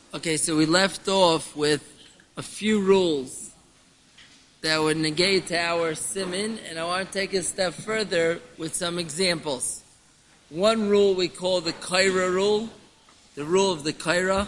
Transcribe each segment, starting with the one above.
Okay, so we left off with a few rules that would negate our siman, and I want to take it a step further with some examples. One rule we call the kaira rule, the rule of the kaira.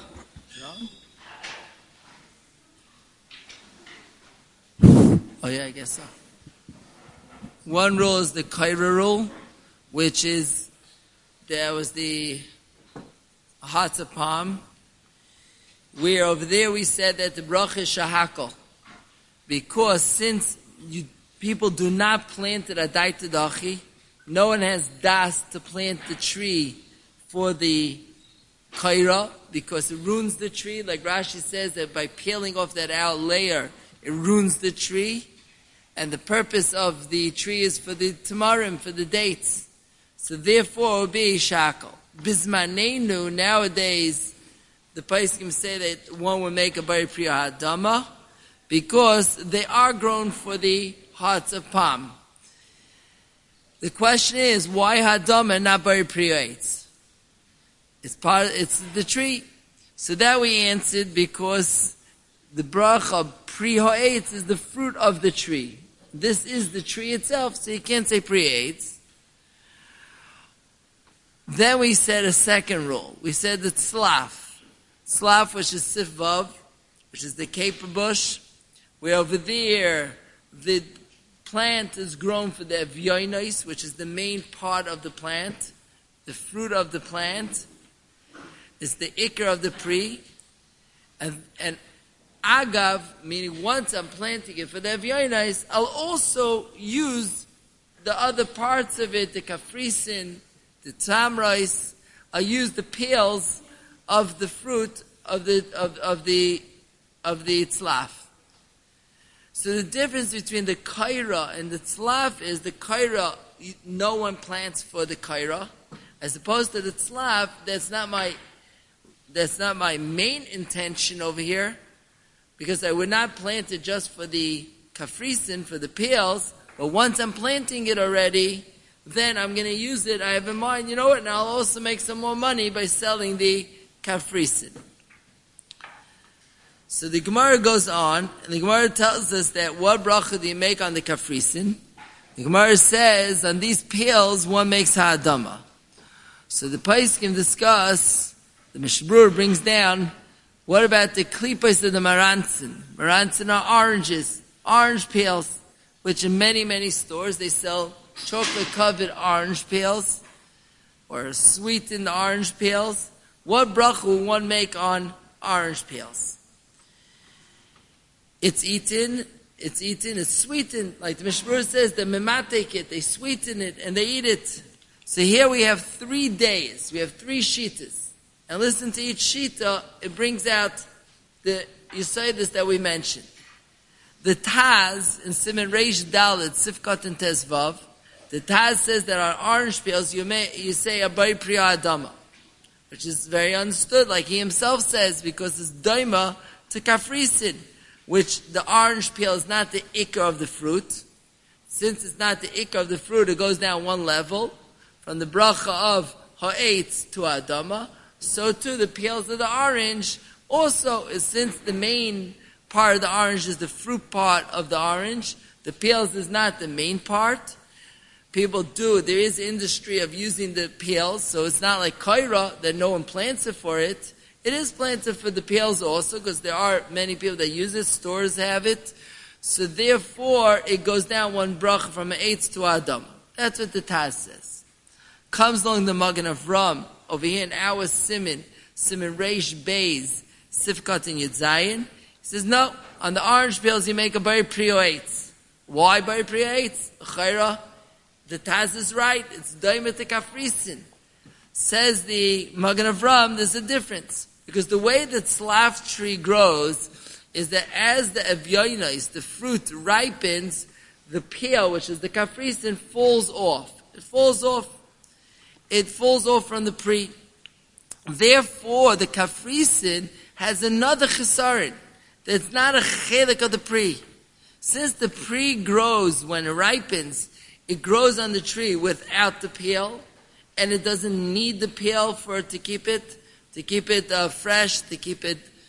Oh yeah, I guess so. One rule is the kaira rule, which is, there was the Hatzapam, where over there we said that the bracha is shahakol, because since people do not plant it adai tadachi, no one has das to plant the tree for the kaira, because it ruins the tree. Like Rashi says that by peeling off that outer layer, it ruins the tree, and the purpose of the tree is for the tamarim, for the dates. So therefore it will be shakol. Bismanenu, nowadays, the Paiskim say that one would make a bari priya hadama because they are grown for the hearts of palm. The question is, why hadama and not bari priya eitz? It's the tree. So that we answered because the bracha priya eitz is the fruit of the tree. This is the tree itself, so you can't say priya eitz. Then we said a second rule. We said the tzlaf. Tzlaf, which is sifvav, which is the caper bush, where over there the plant is grown for the evyonos, which is the main part of the plant. The fruit of the plant is the ikar of the pri. And agav, meaning once I'm planting it for the evyonos, I'll also use the other parts of it, the kafrisin, the tamrais. I'll use the peels of the fruit of the tzlaf. So the difference between the kaira and the tzlaf is the kaira, no one plants for the kaira, as opposed to the tzlaf, that's not my main intention over here, because I would not plant it just for the kafrisin, for the peels, but once I'm planting it already, then I'm going to use it. I have in mind, you know what, now I'll also make some more money by selling the kafrisin. So the Gemara goes on, and the Gemara tells us that what bracha do you make on the kafrisin? The Gemara says, on these peels, one makes ha'adama. So the Pais can discuss, the Mishbrur brings down, what about the klipas of the marantzin? Marantzin are oranges, orange peels, which in many, many stores they sell chocolate-covered orange peels, or sweetened orange peels. What bracha will one make on orange peels? It's eaten, it's sweetened. Like the Mishmur says, the mematek it, they sweeten it, and they eat it. So here we have 3 days, we have 3 shitas. And listen to each shita, it brings out the Yisaitis that we mentioned. The Taz, in Siman Reish Dalet, Sifkat and Tezvav, the Taz says that on orange peels, you say a bari priya adama, which is very understood, like he himself says, because it's daima to kafrisin, which the orange peel is not the ikar of the fruit. Since it's not the ikar of the fruit, it goes down one level, from the bracha of ha'etz to adama. So too, the peels of the orange also, since the main part of the orange is the fruit part of the orange, the peels is not the main part. People there is industry of using the peels, so it's not like kaira that no one plants it for it. It is planted for the peels also, because there are many people that use it, stores have it. So therefore, it goes down one bracha from an eitz to adam. That's what the Taz says. Comes along the Magen Avram, over here in our Siman Reish Beis, Sifkat and Yedzayin. He says, no, on the orange peels you make a bari priya eitz. Why bari priya eitz? Chayra. The Taz is right. It's daima to kafrisin. Says the Magen Avram, there's a difference. Because the way the tzlaf tree grows is that as the evyonos, the fruit ripens, the peel, which is the kafrisin, falls off. It falls off from the pri. Therefore, the kafrisin has another chesaron. That's not a chelik of the pri. Since the pri grows when it ripens, it grows on the tree without the peel, and it doesn't need the peel for it to keep it fresh, to keep it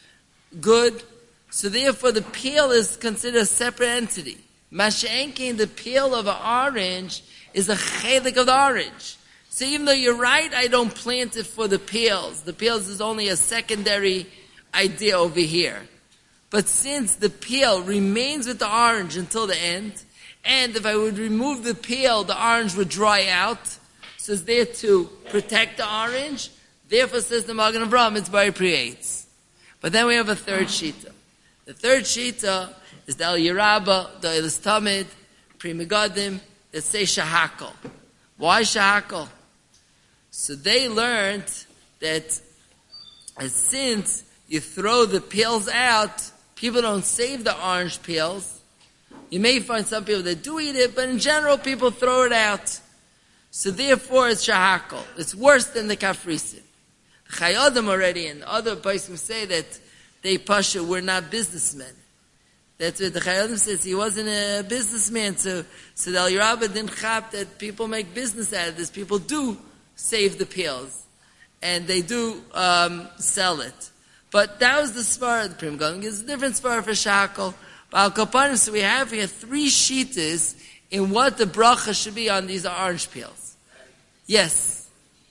good. So therefore the peel is considered a separate entity. Masha'enkin, the peel of an orange, is a chelik of the orange. So even though you're right, I don't plant it for the peels. The peels is only a secondary idea over here. But since the peel remains with the orange until the end, and if I would remove the peel, the orange would dry out. So it's there to protect the orange. Therefore, says the Magen Avraham, it's Bari Pri Eitz. But then we have a third shita. The third shita is the El Yerabah, the Eilis Tamid, Pri Megadim, that say Shahakal. Why Shahakal? So they learned that since you throw the peels out, people don't save the orange peels. You may find some people that do eat it, but in general, people throw it out. So therefore, it's Shahakal. It's worse than the Kafrisim. The Chayadim already and other places say that they Pasha were not businessmen. That's what the Chayadim says. He wasn't a businessman. So the El Yerabah didn't chap that people make business out of this. People do save the peels. And they do sell it. But that was the svara of the Pri Megadim. It's a different svara for Shahakal. But Al Kapanim, so we have here three shitas in what the bracha should be on these orange peels. Yes.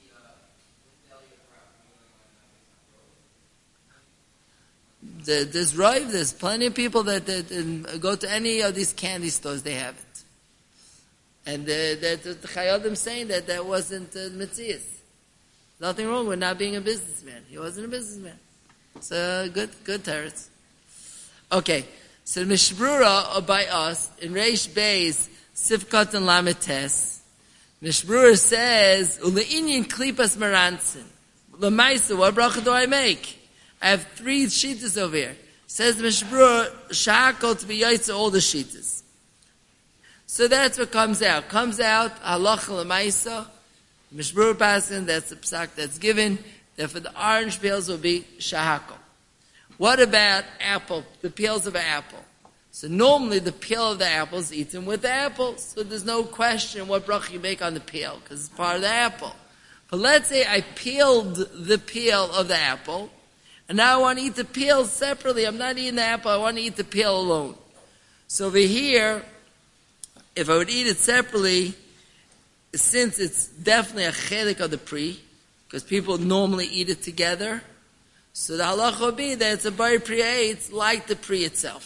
There's Rive, there's plenty of people that go to any of these candy stores, they have it. And the Chayadim saying that wasn't Metzias. Nothing wrong with not being a businessman. He wasn't a businessman. It's a good teretz. Okay, so the Mishbrura by us, in Reish Beis, Sifkat and Lametes, Mishbrura says, Ule'inyin klipas marantzin. L'maisa, what bracha do I make? I have three shitas over here. Says the Mishbrura, Shahakal to be yaitza all the shitas. So that's what comes out. Comes out, halacha l'maisa, Mishbrura Pasan, that's the psak that's given, that for the orange peels will be Shahakal. What about apple, the peels of an apple? So normally the peel of the apple is eaten with the apple, so there's no question what bracha you make on the peel, because it's part of the apple. But let's say I peeled the peel of the apple, and now I want to eat the peel separately. I'm not eating the apple, I want to eat the peel alone. So over here, if I would eat it separately, since it's definitely a chelik of the pri, because people normally eat it together, so the halacha would be that it's a Bari Pri Eitz like the pri itself.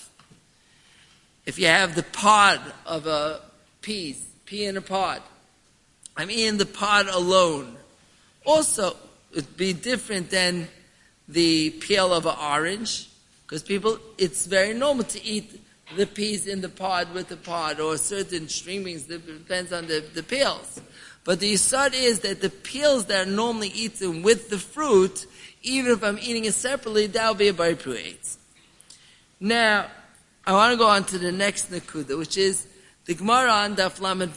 If you have the pod of a pea in a pod, I'm eating the pod alone. Also, it'd be different than the peel of an orange, because it's very normal to eat the peas in the pod with the pod, or certain streamings, that depends on the peels. But the yisod is that the peels that are normally eaten with the fruit, even if I'm eating it separately, that will be a Bari Pri Eitz. Now, I want to go on to the next Nakuda, which is the Gemara on Daf Lamed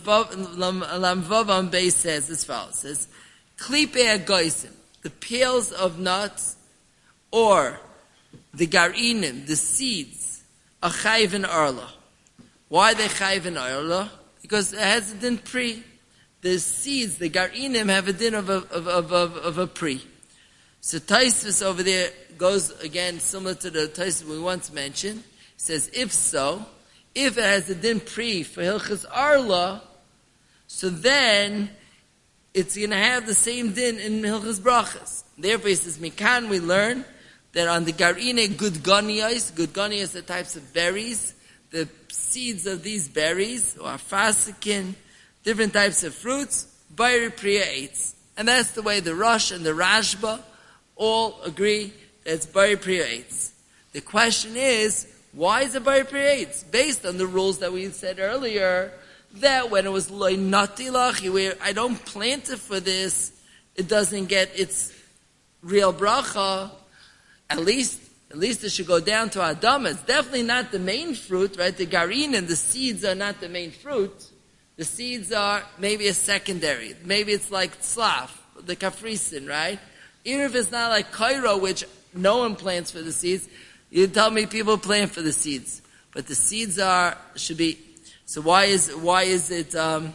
Vav on Beis says as follows: says, Klipe agoisim, the peels of nuts, or the garinim, the seeds, are chayv in arla. Why are they chayv in arla? Because it has a din pri. The seeds, the garinim, have a din of a pri. So Taisvis over there goes again similar to the Taisvis we once mentioned. It says, if it has a din pri for Hilchas Arla, so then it's going to have the same din in Hilchas Brachas. Therefore, he says, Mikan, we learn that on the Garine Gudgoniyos are types of berries, the seeds of these berries, or fasikin, different types of fruits, Bari Pri Eitz. And that's the way the Rosh and the Rashba all agree that it's Bari Pri Eitz. The question is, why is it Bari Pri Eitz? Based on the rules that we said earlier, that when it was Loi Natilach, where I don't plant it for this, it doesn't get its real bracha, at least it should go down to Adama. It's definitely not the main fruit, right? The garin and the seeds are not the main fruit. The seeds are maybe a secondary. Maybe it's like tzlaf, the kafrisin, right? Even if it's not like Cairo, which no one plants for the seeds, you tell me people plant for the seeds. But the seeds should be, so why is it, and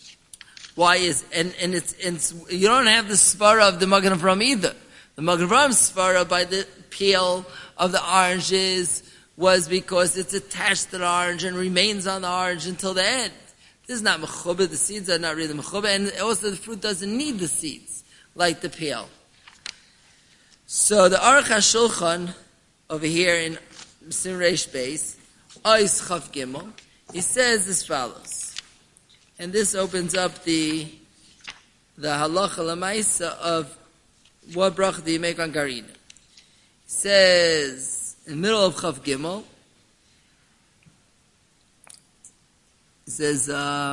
it's, you don't have the svara of the Magen Avraham either. The Magen Avraham svara by the peel of the oranges was because it's attached to the orange and remains on the orange until the end. This is not mechubah. The seeds are not really mechubah, and also the fruit doesn't need the seeds like the peel. So the Aruch HaShulchan over here in Sim Reish Beis, Ois Chav Gimel, he says as follows, and this opens up the halacha lemaisa of what bracha do you make on Garina. He says in the middle of Chav Gimel, he says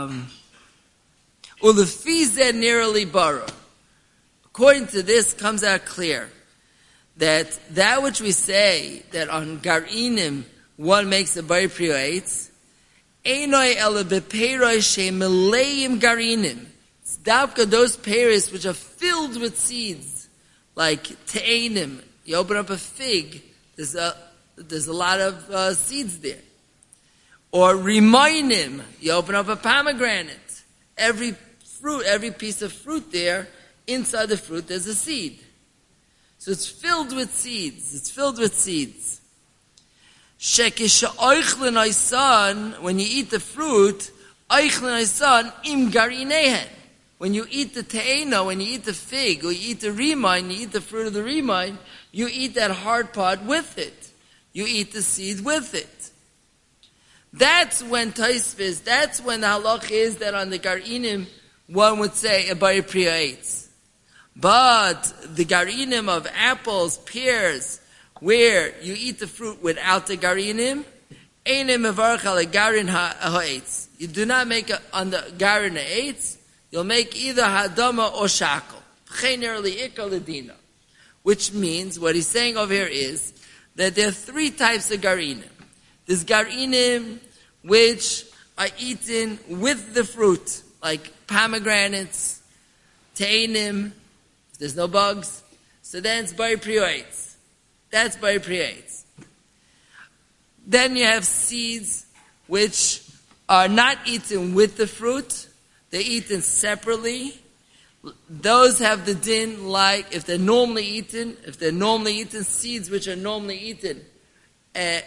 Ulefize nearly bara. According to this, comes out clear that which we say that on Garinim one makes a Bari Priya Eitz, Einoi ele bepeiroi she meleim Garinim. It's davka those peiros which are filled with seeds, like Te'enim. You open up a fig, there's a lot of seeds there. Or Rimoinim, you open up a pomegranate. Every piece of fruit there, inside the fruit there's a seed. So it's filled with seeds. When you eat the fruit, im garinehen. When you eat the te'ena, when you eat the fig, or you eat the rimain, you eat the fruit of the rimain, you eat that hard part with it. You eat the seed with it. That's when Taisvis, that's when the halach is that on the Garinim, one would say a Bari Priya Eitz. But the Garinim of apples, pears, where you eat the fruit without the Garinim, Einim Mevarach al Garin ha'etz. You do not make it on the Garin ha'etz, you'll make either Hadama or Shakel. Which means, what he's saying over here is, that there are three types of Garinim. There's Garinim which are eaten with the fruit, like pomegranates, Te'enim, if there's no bugs, so then it's Bari Priya Eitz. That's Bari Priya Eitz. Then you have seeds which are not eaten with the fruit, they're eaten separately. Those have the din like if they're normally eaten, seeds which are normally eaten, and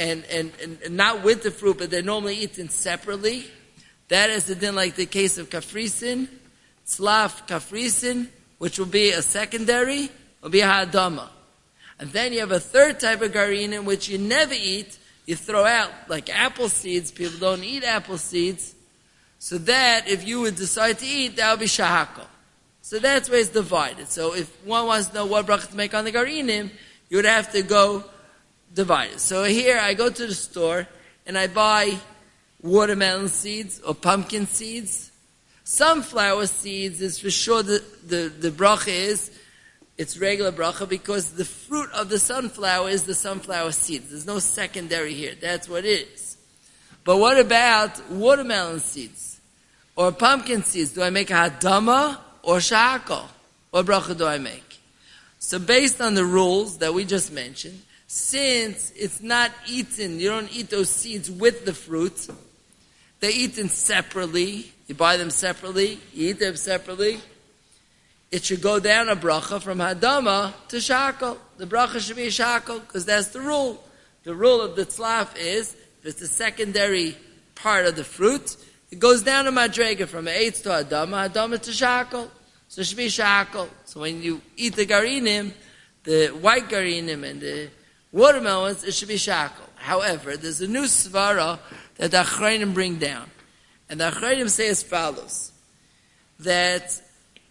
not with the fruit, but they're normally eaten separately. That is the din like the case of kafrisin, tzlaf kafrisin, which will be a secondary, will be a hadama. And then you have a third type of garinim which you never eat, you throw out, like apple seeds. People don't eat apple seeds. So that, if you would decide to eat, that would be shahako. So that's where it's divided. So if one wants to know what bracha to make on the garinim, you would have to go divide it. So here I go to the store and I buy watermelon seeds or pumpkin seeds. Sunflower seeds is for sure the bracha is, it's regular bracha because the fruit of the sunflower is the sunflower seeds. There's no secondary here. That's what it is. But what about watermelon seeds or pumpkin seeds? Do I make a hadama or shahako? What bracha do I make? So based on the rules that we just mentioned, since it's not eaten, you don't eat those seeds with the fruit, they're eaten separately, you buy them separately, you eat them separately, it should go down a bracha from hadama to shahako. The bracha should be a shahako because that's the rule. The rule of the tzlaf is, if it's the secondary part of the fruit, it goes down a madrega from eitz to hadama to shahako. So it should be shahako. So when you eat the garinim, the white garinim and the watermelons, it should be shahako. However, there's a new svara that the Achrayim bring down. And the Achrayim say as follows, that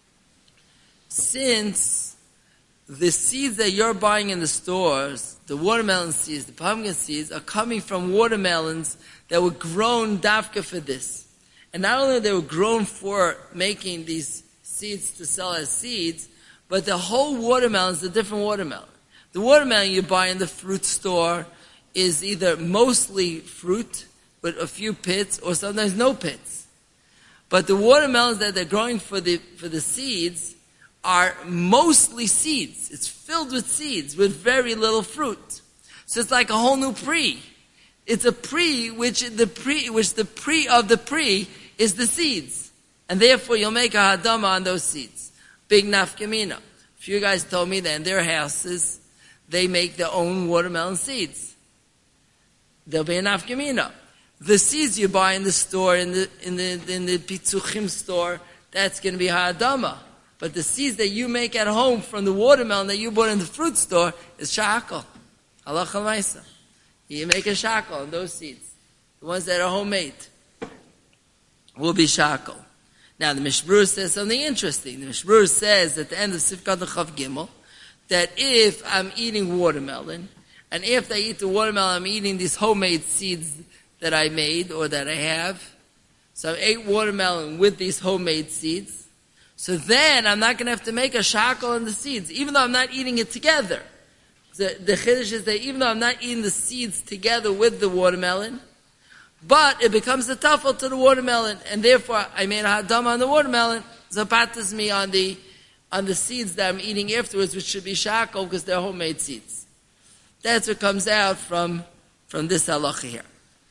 since the seeds that you're buying in the stores, the watermelon seeds, the pumpkin seeds, are coming from watermelons that were grown dafka for this. And not only they were grown for making these seeds to sell as seeds, but the whole watermelon is a different watermelon. The watermelon you buy in the fruit store is either mostly fruit with a few pits or sometimes no pits. But the watermelons that they're growing for the seeds are mostly seeds. It's filled with seeds with very little fruit. So it's like a whole new pre. It's a pre which the pre of the pre is the seeds. And therefore you'll make a hadama on those seeds. Big nafkamina. A few guys told me that in their houses they make their own watermelon seeds. There'll be an afkamina. The seeds you buy in the store, in the Pitzuchim store, that's going to be ha'adama. But the seeds that you make at home from the watermelon that you bought in the fruit store is shakal. Halacha l'maisa. You make a shakal on those seeds. The ones that are homemade will be shakal. Now the Mishmur says something interesting. The Mishmur says at the end of Sifkat Chav Gimel that if I'm eating watermelon, and after I eat the watermelon, I'm eating these homemade seeds that I made or that I have. So I ate watermelon with these homemade seeds. So then I'm not going to have to make a shackle on the seeds, even though I'm not eating it together. The chiddush is that even though I'm not eating the seeds together with the watermelon, but it becomes a tuffle to the watermelon, and therefore I made a hadam on the watermelon, zapatas me on the seeds that I'm eating afterwards, which should be shackle because they're homemade seeds. That's what comes out from this halacha here.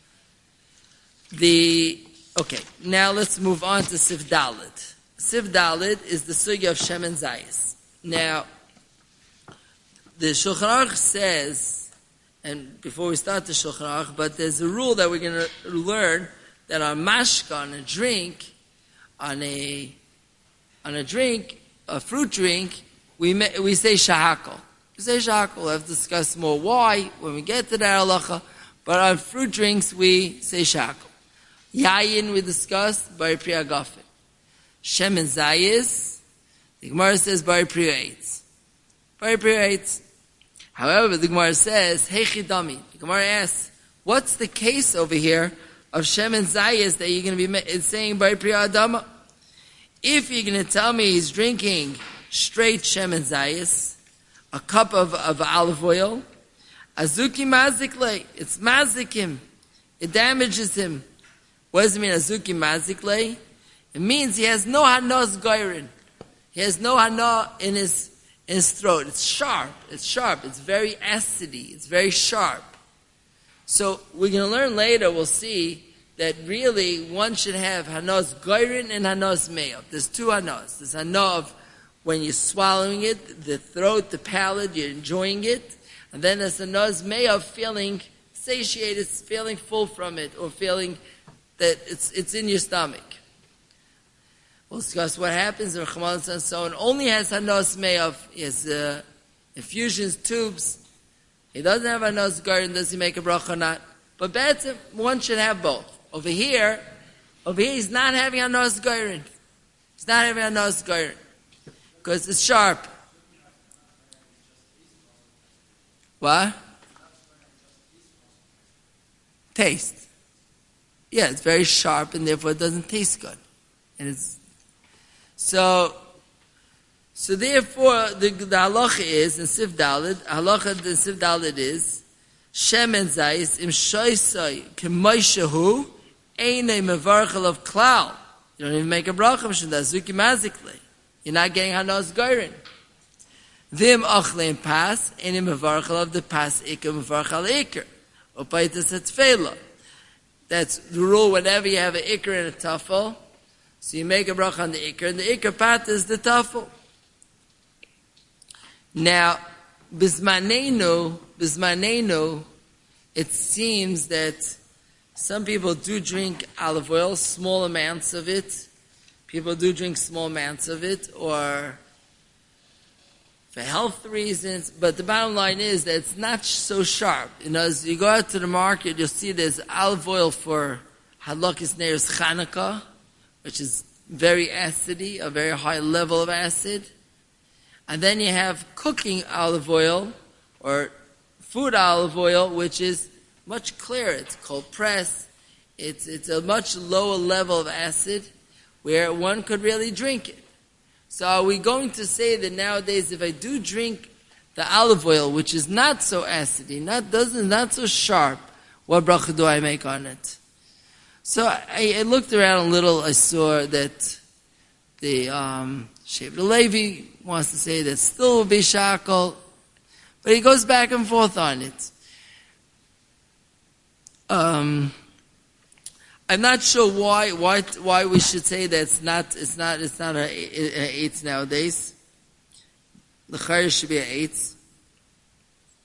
Okay, now let's move on to Sif Dalet. Sif Dalet is the sugya of Shem and Zayis. Now, the Shulchan Aruch says, and before we start the Shulchan Aruch, but there's a rule that we're going to learn that on mashka, on a drink, a fruit drink, we say shahakal. We say shahakal. We'll have to discuss more why when we get to that halacha. But on fruit drinks, we say shahakal. Yayin we discussed, Bari Priya Gafin. Shem and Zayis, the Gemara says Bari Priya Eitz. Bari Priya Eitz. However, the Gemara says, Hey Chidami. The Gemara asks, what's the case over here of Shem and Zayis that you're going to be saying Bari Priya Adama? If you're going to tell me he's drinking straight Shem and Zayis, a cup of olive oil, Azuki Mazikle, it's mazik him. It damages him. What does it mean, Azuki Mazikle? It means he has no hanos goyrin. He has no hana in his throat. It's sharp. It's very acidy. It's very sharp. So we're going to learn later, we'll see, that really one should have hanos goyrin and hanos me'ov. There's two hanos. There's hana of when you're swallowing it, the throat, the palate, you're enjoying it. And then there's hanos me'ov, feeling satiated, feeling full from it, or feeling that it's in your stomach. We'll discuss what happens in Rachman and so on. Only has hanos me'ov. He has infusions, tubes. He doesn't have hanos goyrin. Does he make a bracha or not? But better, one should have both. Over here, he's not having hanos goyrin. He's not having hanos goyrin because it's sharp. What? Taste. Yeah, it's very sharp and therefore it doesn't taste good. And it's so therefore the halacha is in Sif Dalet, the Sif Dalet is Shem and Zayis im shoysai k'moishahu einay mevarchel of klal. You don't even make a bracha mishum dazuki mazikle. You're not getting hanos goyrin. Vim achlein pas einay mevarchel of the pas ikar mevarchel ikar. Opaitas etzfela. That's the rule whenever you have an ikar and a tafel. So you make a bracha on the ikar, and the ikar pat is the tafel. Now, bismanenu, it seems that some people do drink olive oil, small amounts of it. People do drink small amounts of it, or for health reasons, but the bottom line is that it's not so sharp. You know, as you go out to the market, you'll see there's olive oil for Halakis Neiros Chanukah, which is very acidy, a very high level of acid. And then you have cooking olive oil, or food olive oil, which is much clearer. It's cold pressed. It's a much lower level of acid, where one could really drink it. So are we going to say that nowadays if I do drink the olive oil, which is not so acidy, not so sharp, what bracha do I make on it? So I looked around a little, I saw that the Shevet Levi wants to say that still will be shackle, but he goes back and forth on it. I'm not sure why we should say that it's not a eight nowadays. The chayyur should be an eight.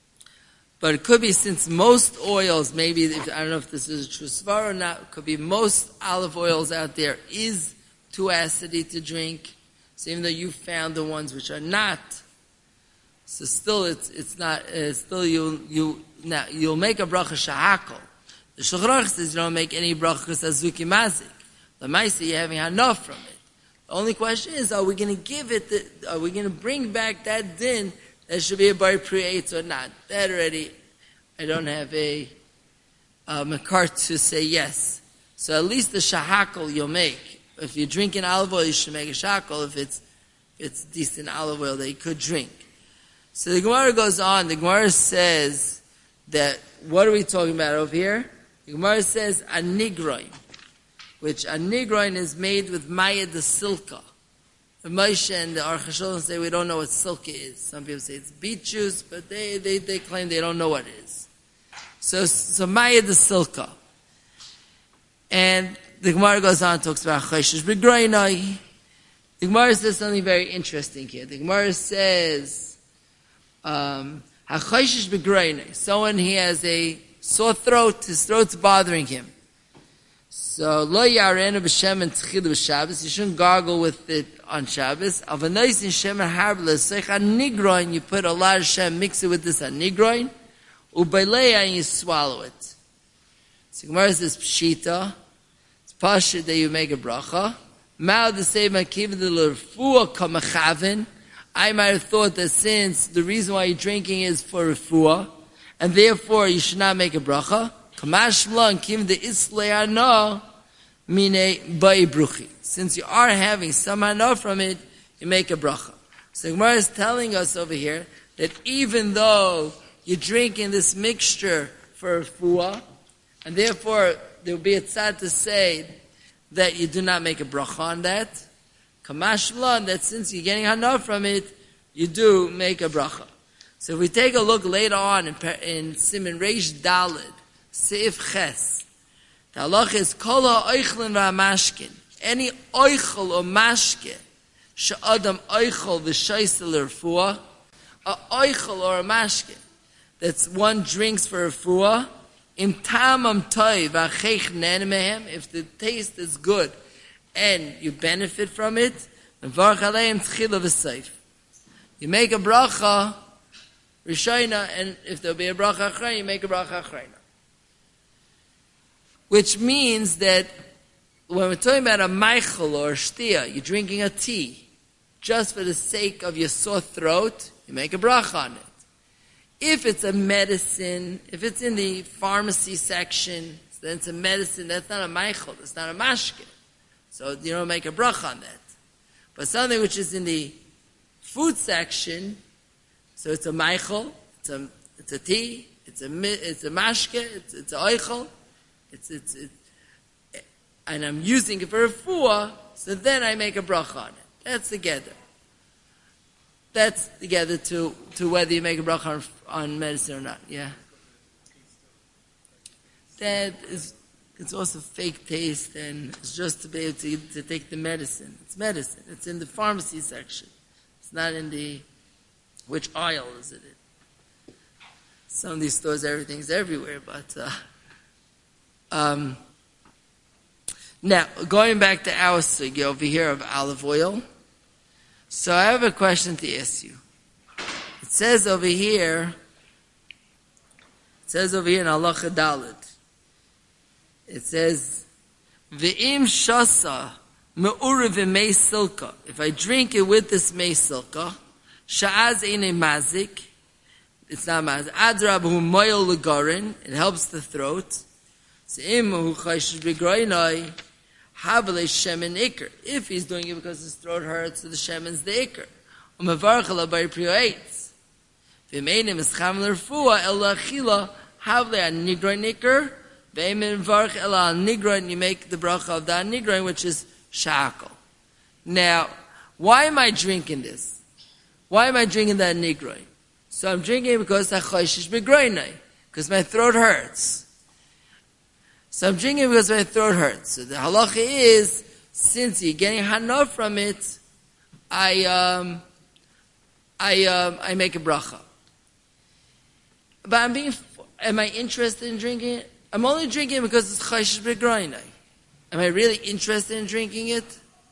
But it could be, since most oils, maybe, I don't know if this is a true svar or not, it could be most olive oils out there is too acidy to drink. So even though you found the ones which are not, so still it's not, still you'll make a bracha shahakol. The Shulchan Aruch says you don't make any bracha because that's zuki mazik. The Maisa, you're having enough from it. The only question is, are we going to give it, are we going to bring back that din that should be a bar pre-8 or not? That already, I don't have a makar to say yes. So at least the shahakol you'll make. If you're drinking olive oil, you should make a shahakol if it's decent olive oil that you could drink. So the Gemara goes on. The Gemara says that, what are we talking about over here? The Gemara says a nigroin, which a nigroin is made with maya de silka. The Moshe and the Aruch HaSholem say we don't know what silka is. Some people say it's beet juice, but they claim they don't know what it is. So maya de silka. And the Gemara goes on and talks about chayshish b'groinai. The Gemara says something very interesting here. The Gemara says, ha-chayshish b'groinai. Someone, he has a sore throat, his throat's bothering him. So, lo yarenu b'shem and tchilu b'Shabbos, you shouldn't gargle with it on Shabbos. Avanois in shem and harble, secha nigroin, you put a lot of shem, mix it with this nigroin, ubeleya, and you swallow it. So, Gemara says, pshita, it's pashut that you make a bracha. Ma'od the same akiva the l'refuah kamachavin. I might have thought that since the reason why you're drinking is for refuah, and therefore you should not make a bracha. Kamashmla and kim the isle'ana mine ba'i bruchi. Since you are having some hana from it, you make a bracha. So Gemara is telling us over here that even though you're drinking this mixture for refuah, and therefore there will be a tzad to say that you do not make a bracha on that, kamashmla, that since you're getting hana from it, you do make a bracha. So if we take a look later on in Siman Reish Daled, Seif Ches, the halach is kol ha'oichlin v'hamashkin. Any oichel or mashke, she'adam oichel v'shaisel l'refuah, a oichel or a mashke, that's one drinks for refuah, im tamam toiv v'achech nen mehem, if the taste is good and you benefit from it, v'varch aleim tchila v'seif. You make a bracha, Rishayna, and if there'll be a bracha achrayna, you make a bracha achrayna. Which means that when we're talking about a meichel or a shtia, you're drinking a tea, just for the sake of your sore throat, you make a bracha on it. If it's a medicine, if it's in the pharmacy section, then it's a medicine, that's not a meichel, that's not a mashke. So you don't make a bracha on that. But something which is in the food section, so it's a meichel, it's a tea, it's a mashke, it's a oichel, and I'm using it for a refuah, so then I make a bracha on it. That's together. That's together to whether you make a bracha on medicine or not. Yeah. That is, it's also fake taste, and it's just to be able to take the medicine. It's medicine. It's in the pharmacy section. It's not in the, which aisle is it in? Some of these stores, everything's everywhere, but, now, going back to our sugi over here of olive oil. So I have a question to ask you. It says over here in Halacha Dalet, it says, V'im shasa me'urev v'mei silka. If I drink it with this mei silka, sha'az eine mazik, it's not mazik, adrab hu moyel legarin, it helps the throat. Se'im hu chayshish b'groinai, havale shemen ikr. If he's doing it because his throat hurts, so the shemen's the ikr. U'mevarch ala bar priyoetz. V'meinim escham l'rfuah el la'achila, havale an-nigroin ikr, v'emin varch el al-nigroin, you make the bracha of that nigroin, which is shakal. Now, why am I drinking this? Why am I drinking that nigroin? So I'm drinking it because I chayshish b'groinai, because my throat hurts. So I'm drinking it because my throat hurts. So the halacha is, since you're getting hana from it, I make a bracha. am I interested in drinking it? I'm only drinking it because it's chayshish b'groinai. Am I really interested in drinking it?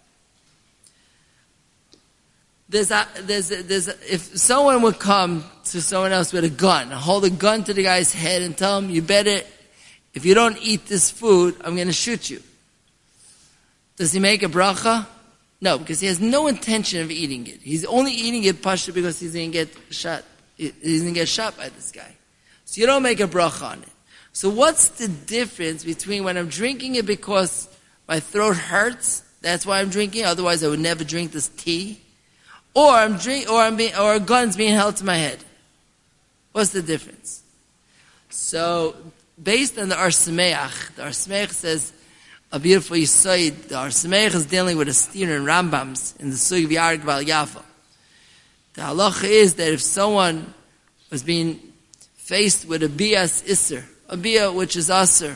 If someone would come to someone else with a gun, hold a gun to the guy's head and tell him, you better, if you don't eat this food, I'm going to shoot you. Does he make a bracha? No, because he has no intention of eating it. He's only eating it partially because he's going to get shot. He's going to get shot by this guy. So you don't make a bracha on it. So what's the difference between when I'm drinking it because my throat hurts, that's why I'm drinking, otherwise I would never drink this tea, or a gun's being held to my head? What's the difference? So, based on the Ar Sameach says, a beautiful Yisoid, the Ar Sameach is dealing with a steer in Rambams in the Sug of Yarik Val Yafa. The halacha is that if someone was being faced with a bias isser, a bia which is aser,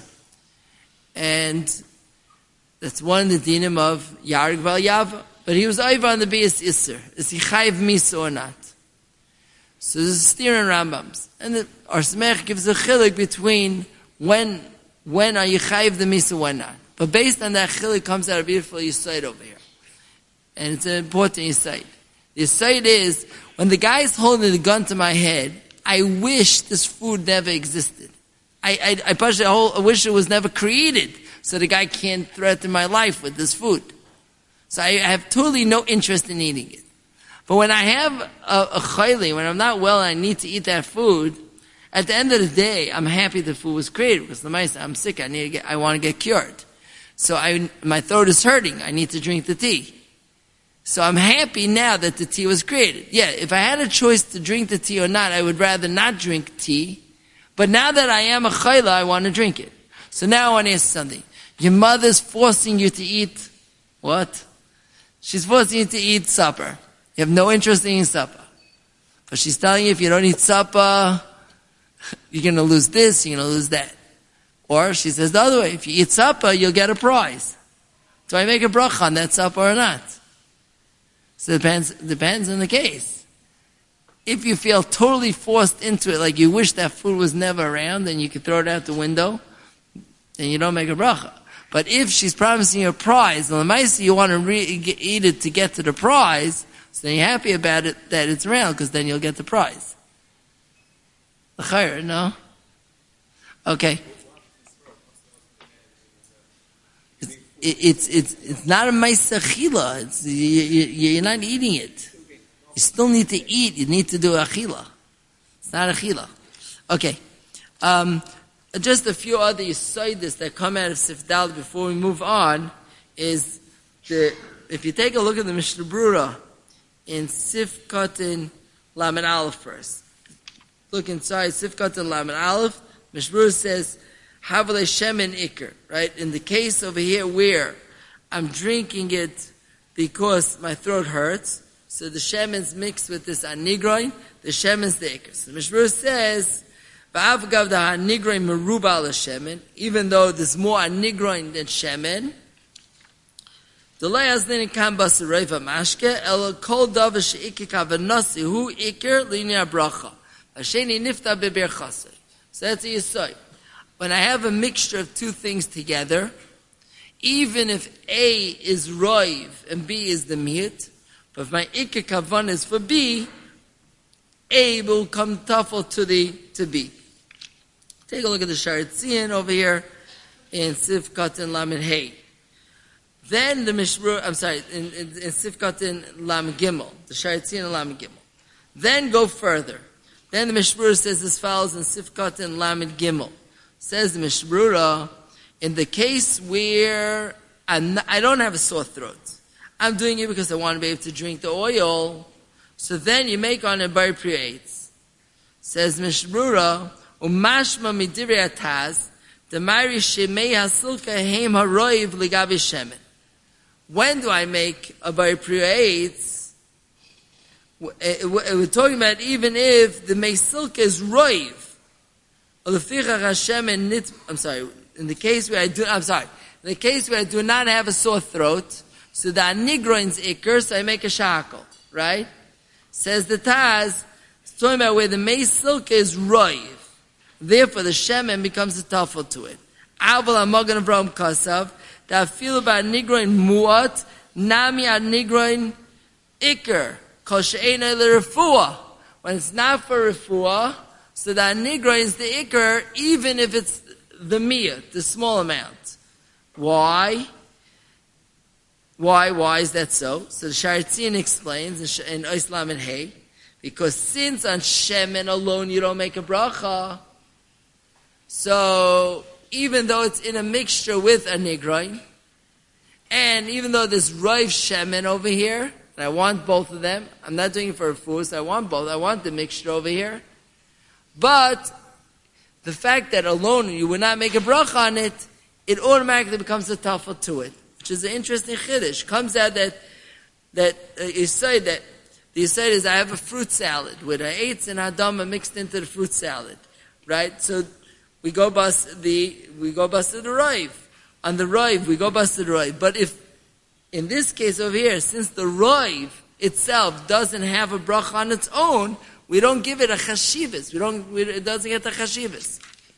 and that's one of the dinim of Yarik Val Yafa, but he was over on the bias isser. Is he chayiv misa or not? So there's a steer in Rambams, and the Ar Sameach gives a chiluk between when are you chayiv the misa, when not. But based on that chiluk comes out a beautiful Yisoid over here. And it's an important Yisoid. The Yisoid is, when the guy is holding the gun to my head, I wish this food never existed. I wish it was never created, so the guy can't threaten my life with this food. So I have totally no interest in eating it. But when I have a chayli, when I'm not well and I need to eat that food, at the end of the day, I'm happy the food was created, because I'm sick, I want to get cured. So my throat is hurting, I need to drink the tea. So I'm happy now that the tea was created. Yeah, if I had a choice to drink the tea or not, I would rather not drink tea. But now that I am a chayla, I want to drink it. So now I want to ask something. Your mother's forcing you to eat what? She's forcing you to eat supper. You have no interest in eating supper. But she's telling you if you don't eat supper, you're going to lose this, you're going to lose that. Or she says the other way, if you eat supper, you'll get a prize. Do I make a bracha on that supper or not? So it depends on the case. If you feel totally forced into it, like you wish that food was never around and you could throw it out the window, then you don't make a bracha. But if she's promising you a prize, and the you want to eat it to get to the prize, so then you're happy about it that it's around, because then you'll get the prize. The chayr, no? Okay. It's not a ma'aseh achila. You're not eating it. You still need to eat. You need to do achila. It's not achila. Okay. Just a few other yisoidis that come out of Sifdal before we move on is if you take a look at the Mishnah Brura in Sif Katan Lamed Aleph first. Look inside Sif Katan Lamed Aleph. Mishnah Brura says, Havale Shemen Iker, right? In the case over here where I'm drinking it because my throat hurts, so the Shemen's mixed with this anigroin, the Shemen's the Iker. So the Mishnah says, V'avgav da anigroin meruba al Shemen, even though there's more anigroin than Shemen, the layazlin kan basareva mashke, el kol davar she'ikik havanasi hu Iker linear bracha. Hasheni nifta beber chasei. So that's a yisoid. When I have a mixture of two things together, even if A is roiv and B is the meat, but if my ikka kavan is for B, A will come tuffle to B. Take a look at the Sharetzian over here in Sif Katan Lamed Hey. Then the Mishmur, in Sif Katan Lamed Gimel, the Sharetzian Lamed Gimel. Then go further. Then the Mishmur says as follows in Sif Katan Lamed Gimel. Says the Mishmura, in the case where I don't have a sore throat, I'm doing it because I want to be able to drink the oil, so then you make on a bar priates. Says Mishmura, umashma midiri ataz, the mari shemei hasilka heim haroiv ligavi shemen. When do I make a bar priates? We're talking about even if the meisilka is roiv. In the case where I do not have a sore throat, so the anigroin's ikr, so I make a shackle, right? Says the Taz, it's talking about where the mei silka is roiv. Therefore, the shemen becomes a tafel to it. Aval ha'magen Avraham kasav, that feel about nigroin muat, nami ad nigroin ikr, kol she'ena l'refuah. When it's not for refuah, so that nigroin is the ikr, even if it's the miyat, the small amount. Why? Why is that so? So the Sharatzin explains in Islam and Hay, because since on shemen alone you don't make a bracha, so even though it's in a mixture with a nigroin, and even though there's roiv shemen over here, and I want both of them, I'm not doing it for a food, so I want both. I want the mixture over here. But the fact that alone you would not make a bracha on it, it automatically becomes a tafel to it, which is an interesting chiddush. Comes out that you say that the Yisrael is I have a fruit salad with an eitz and adama mixed into the fruit salad, right? So we go bust the roiv. On the roiv, we go bust the roiv. But if, in this case over here, since the roiv itself doesn't have a bracha on its own, we don't give it a chashivas. It doesn't get a chashivas.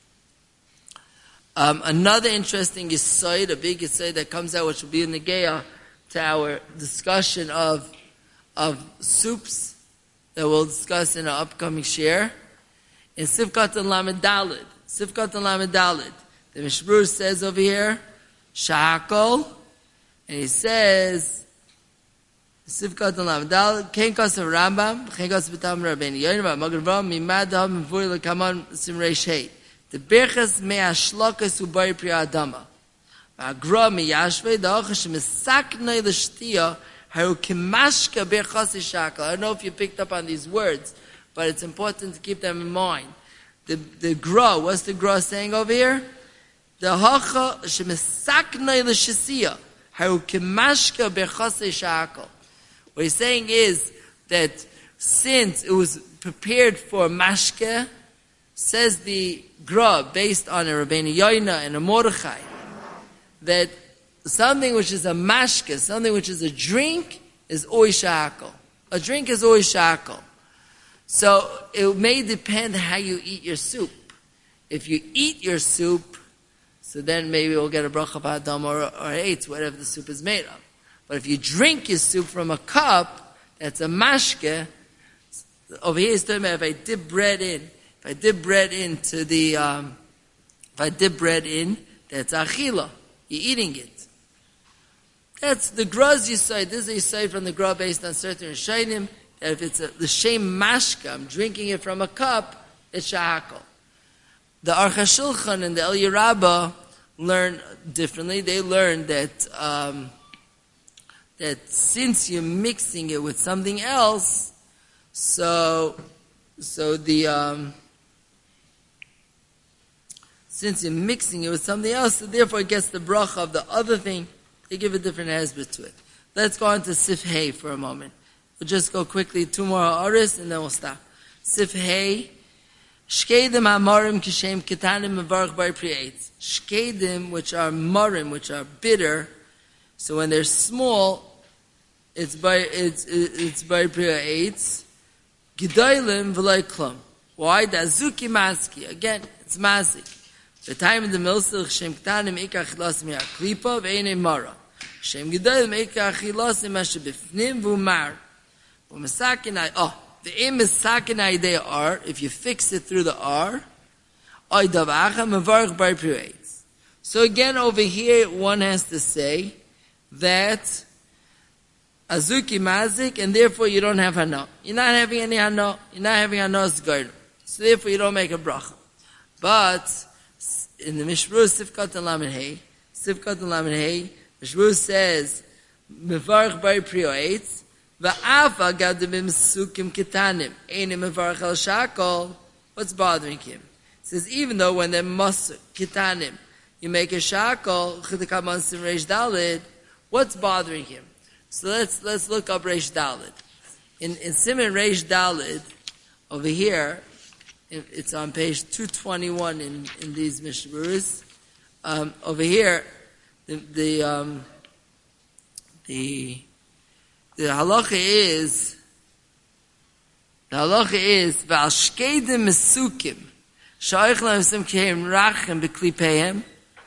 Another interesting yisoid, a big yisoid that comes out, which will be in the Geya to our discussion of soups that we'll discuss in our upcoming share. In Sivkat and Lamed Daled, the Mishmur says over here, Shahakol, and he says, Sivkat and Lamed Daled, Ken Kosav Rambam, Ken Kosav B'tam Rabbeinu Yonim, Magen Avraham, Mimad Ham, Mvur L'Kaman, Simrei Shei. The Berches Me'ashlokas Ubari Priya Adama. V'agra Miyashvei, the Ochash Mesaknei L'Shtiya, Haru Kimashka Berchasi Shakal. I don't know if you picked up on these words, but it's important to keep them in mind. The gra, what's the gra saying over here? The hacha shemesaknei l'shisiya haru kimashka bechasei shakal. What he's saying is that since it was prepared for mashke, says the gra based on a Rabbeinu Yoina and a Mordechai, that something which is a mashke, something which is a drink, is oi shakal. A drink is oi shakal. So it may depend how you eat your soup. If you eat your soup, so then maybe we'll get a bracha of Adam or eitz, whatever the soup is made of. But if you drink your soup from a cup, that's a mashke. Over here, it's talking about if I dip bread in, that's achila. You're eating it. That's the graz you say. This is you say from the gra based on certain Rishonim. That if it's the same mashka, I'm drinking it from a cup, it's shahakol. The Aruch HaShulchan and the Eliyah Rabbah learn differently. They learn that that since you're mixing it with something else, since you're mixing it with something else, so therefore it gets the bracha of the other thing. They give a different hezbollah to it. Let's go on to Sif Hay for a moment. We'll just go quickly, 2 more aris, and then we'll stop. Sif Hay. Shkedim ha'marim kishem ketanim mevarach bar pri eitz. Shkedim, which are marim, which are bitter. So when they're small, it's bar pri eitz. Gedolim v'loy klum. Why? Dazuki maski. Again, it's mazik. The time in the milsich shem ketanim ikar chilas mi aklipa v'einei mara. Shem gedolim ikar chilas mi mashe bifnim v'umar. The aim is sakinai they are, if you fix it through the R, so again over here one has to say that azuki mazik, and therefore you don't have hana. You're not having any hana. You're not having hana's garden. So therefore you don't make a bracha. But in the Mishmur Sivkat and Lamed Hay, Mishmur says, Mevarach bar priya eitz, Va'afa gadabim sukim ketanim einim mevarach al shakol. What's bothering him? It says even though when they're musuk ketanim, you make a shakol chidakaman sim reish dalid. What's bothering him? So let's look up reish dalid. In Siman reish dalid over here, it's on page 221 in these mishmurus. Over here, the halacha is v'al shkedim mesukim Sha'oichlem simkeim rachem beklipeim.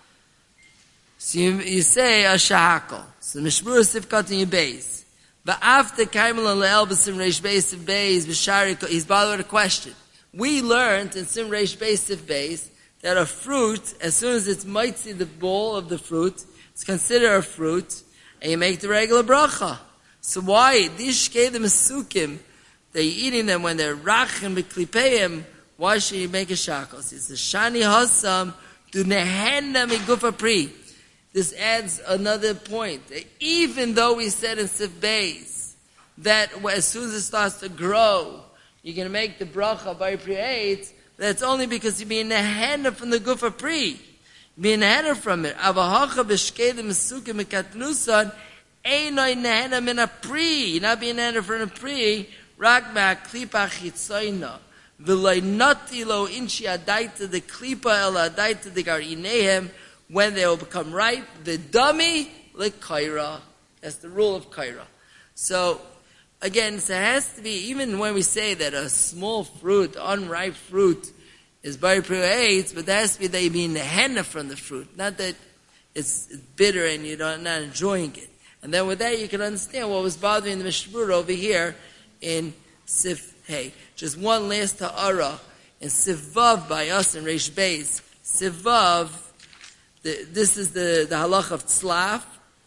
So you say a shahakol. So Mishmur Sifkat in your base. But after Kaimel and Le'el b'sim reish beis of beis b'shari, he's bothered with a question. We learned in Sim reish beis of beis that a fruit, as soon as it's mitzi the ball of the fruit, it's considered a fruit, and you make the regular bracha. So why these shkedim sukim? They're eating them when they're rachem b'klipeim. Why should you make a shakos? It's the shani hasam do nehenna migufa pri. This adds another point. Even though we said in Sif Beis that as soon as it starts to grow, you're going to make the bracha by pri-8, that's only because you're being nehenna from the gufa pri. You're being nehenna from it. Avahacha b'shkedim sukim mekatnusan einoi nehenna min a pri. You're not being nehenna from a pri. Rak ma'aklipa chitzoyna. V'loi nati lo inchi adaita de klipa el adaita de garinehem. When they will become ripe, the dummy like kaira. That's the rule of kaira. So, again, so it has to be, even when we say that a small fruit, unripe fruit, is bari pri-8, but that has to be that you be in the henna from the fruit, not that it's bitter and you're not enjoying it. And then with that, you can understand what was bothering the Mishmur over here in Sif Hey. Just one last ta'ara in Sif Vav by us in Reish Beis. Sif Vav, this is the halach of tzlaf,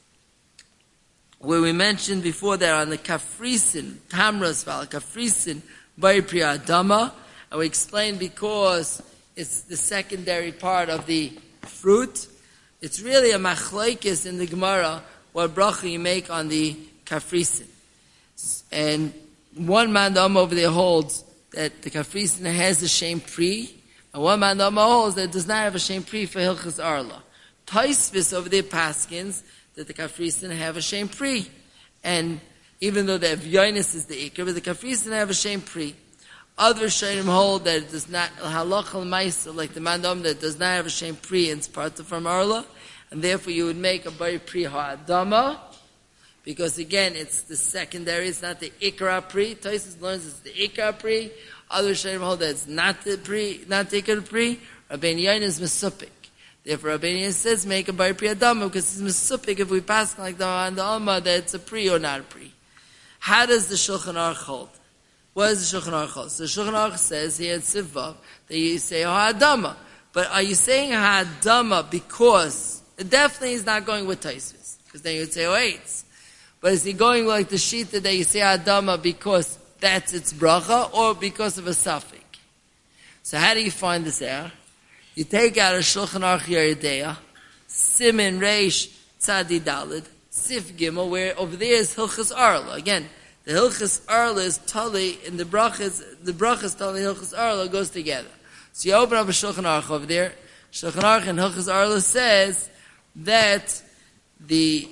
where we mentioned before that on the kafrisin, tamras val, kafrisin, bari pri adama, and we explained because it's the secondary part of the fruit. It's really a machlekes in the Gemara, what bracha you make on the kafrisin. And one man over there holds that the kafrisin has the shem pri, and one man holds that it does not have a shem pri for hilchas arla. Taisvis over there paskins that the kafrisin have a shem pri, and even though the avyonis is the ikar, but the kafrisin have a shem pri. Other shayim hold that it does not halachal ma'isa, like the mandam that does not have a shem pri and it's part of from arla, and therefore you would make a bari pri ha'adama, because again it's the secondary, it's not the ikra pri. Taisvis learns it's the ikra pri. Other shayim hold that it's not the pri, not the ikra pri. Rabbeinu Yain is mesupik. Therefore, Rabbeinu Yain says make a bari pri adama because it's mesupik if we pass like the on the alma that it's a pri or not a pri. How does the Shulchan Aruch hold? What does the Shulchan Aruch hold? So the Shulchan Aruch says here in Sivav that you say ha'adama, but are you saying ha'adama because it definitely is not going with Taisvis, because then you would say eights. But is he going like the shita that you say ha'adama because that's its bracha or because of a suffix? So how do you find this out? You take out a Shulchan Aruch Yeridea, Simin Reish Tzadi Dalid, Sif Gimel, where over there is Hilchas Arla. Again, the Hilchas Arla is Tali, and the brachas Tali Hilchas Arla goes together. So you open up a Shulchan Aruch over there. Shulchan Aruch and Hilchas Arla says that the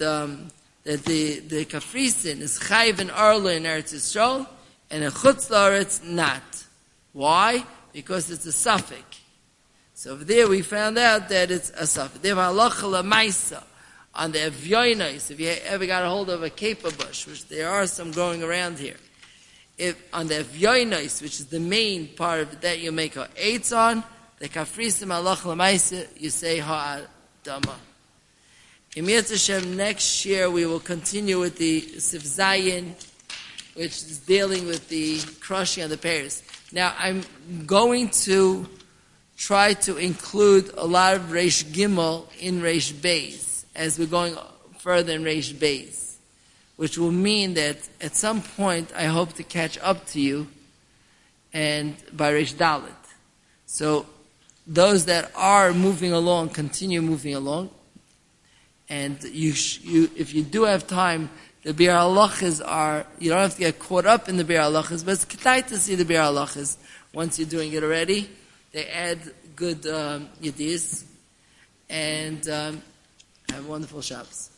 kafrisin is chayv and arla in Eretz Yisrael, and in Chutz La'aretz not. Why? Because it's a suffix. So over there we found out that it's a suffix. They have halacha l'maisa on the avyonos. If you ever got a hold of a kepa bush, which there are some growing around here, if on the avyonos, which is the main part of it, that you make a eitz on, the kafrisim halacha l'maisa, you say ha'adama. In Yetz Hashem, next year we will continue with the Sif Zayin, which is dealing with the crushing of the pears. Now, I'm going to try to include a lot of Reish Gimel in Reish Beis as we're going further in Reish Beis, which will mean that at some point I hope to catch up to you and by Reish Dalet. So those that are moving along, continue moving along. And if you do have time, the Bir Halachas you don't have to get caught up in the Bir Halachas, but it's kedai to see the Bir Halachas once you're doing it already. They add good yedis, and have a wonderful Shabbos.